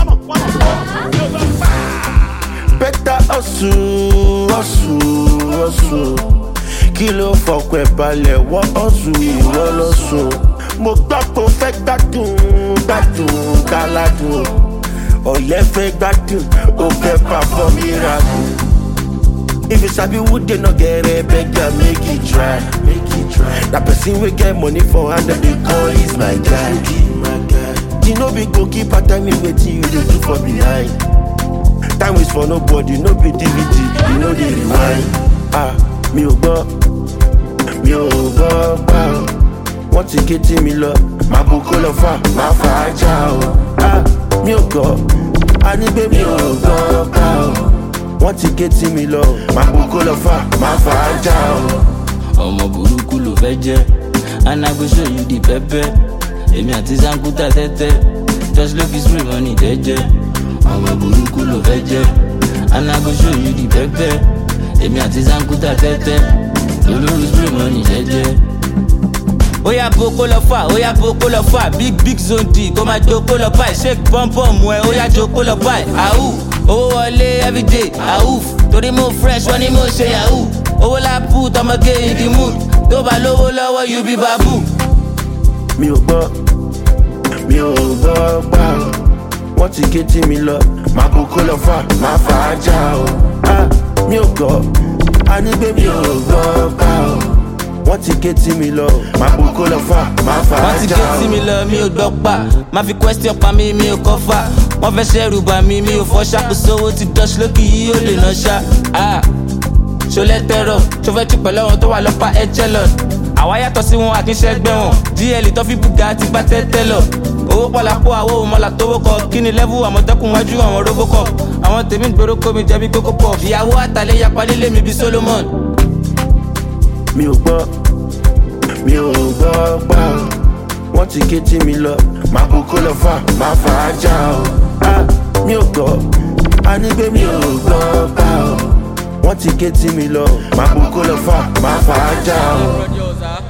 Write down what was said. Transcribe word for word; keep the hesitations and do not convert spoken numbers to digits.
Better hustle, hustle, hustle. Kilo fuck with balẹ̀ wọ́n hustle ìwọ lọ́sùn. Mo gbọ́ pé o fẹ́ gbádùn, gbádùn, káládùn. Ọ̀lẹ́ fẹ́ gbádùn, o fẹ́ perform miracle. If you sabi who dey no get it, beg ya make it try, make it try. That person we get money for hand them they call is my guy, my guy. You know be goalkeeper, tell me wetin you dey do for behind. Time is for nobody, no be D V D, you know they rewind. Ah, mi ò gbọ́, mi ò gbọ́ gbà o. Wọ́n ti ké tí mi lọ, màá bu kó lọ fà, màá fà á já o. Ah, mi ò gbọ́, a ní pé mi ò gbọ́ gbà o. Wọ́n ti ké tí mi lọ, màá bu kó lọ fà, màá fà á já o. Ọmọ burúkú ló fẹ́ jẹ́, and I go show you the pepper. Èmi àti Zankuta tẹ́tẹ́, just look his free money jẹ́jẹ́. Ọmọ burúkú ló fẹ́ jẹ́, and I go show you the pepper. Èmi àti Zankuta tẹ́tẹ́, olórí free money jẹ́jẹ́. Oya boko lọ fà, oya boko lọ fà, big big zone d, kó máa joko lọ báyìí, shake pọ́npọ́n mu ẹ, oya joko lọ báyìí. Àwù, owó wọlé everyday, àwùf, torí mo fresh, wọ́n ní mo ṣe yahoo. Owó la put, ọmọge in the mood, tó bá lówó lọ́wọ́ you be babu. Mi ò gbọ́, mi ò gbọ́ gbà o. Wọ́n ti ké tí mi lọ, màá bu kó lọ fà, màá fà á já o. Ah, mi ò gbọ́, a ní pé mi ò gbọ́ gbà o. Wọ́n ti ké tí mi lọ, màá bu kó lọ fà, màá fà á já o. Wọ́n ti ké tí mi lọ, mi ò gbọ́ pa, má fi question pa mi, mi ò kọ́ fà. Wọ́n fẹ́ ṣẹ́rù bà mí, mi ò fọ́ ṣàkóso owó ti dọ́ṣ lókì yìí ó lè ná ṣá. Ah, ṣọlẹ́ tẹ́rọ̀, ṣọ fẹ́ tún pẹ̀lú àwọn tó wà lọ́pàá echelon. Àwa yàtọ̀ sí wọn àkínṣẹ́gbẹ́ wọn, G L tó fi bùgà ti bá tẹ́tẹ́ lọ. Owó pọ̀lápọ̀ àwọ̀ òmọ̀là tó wọ́kọ̀, kí ni level àmọ̀tẹ́kùn wájú àwọn robocop. Àwọn tèmi gbèrò kó mi jẹ̀bi kókó pọ̀, ìyàwó àtàlẹ́ yapa lílé mi bí Solomon. Mi ò gbọ́, mi ò gbọ́ gbà o. Wọ́n ti ké tí mi lọ, màá bu kó lọ fà, màá fà á já o. Ah, mi ò gbọ́, a ní pé mi ò gbọ́ gbà o. Wọ́n ti ké tí mi lọ, màá bu kó lọ fà, màá fà á já o.